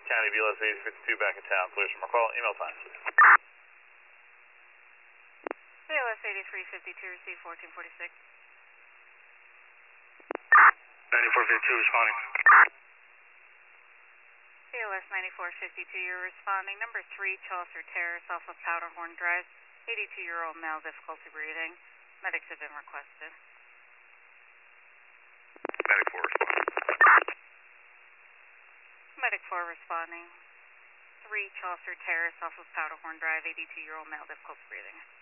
County, BLS 8052 back in town. Clear from our call. Email time. BLS 8352, receive 1446. 9452 responding. BLS 9452, you're responding. Number 3, Chaucer Terrace off of Powderhorn Drive. 82-year-old male, difficulty breathing. Medics have been requested. Medic 4 responding. Medic 4 responding. 3, Chaucer Terrace off of Powderhorn Drive. 82-year-old male, difficulty breathing.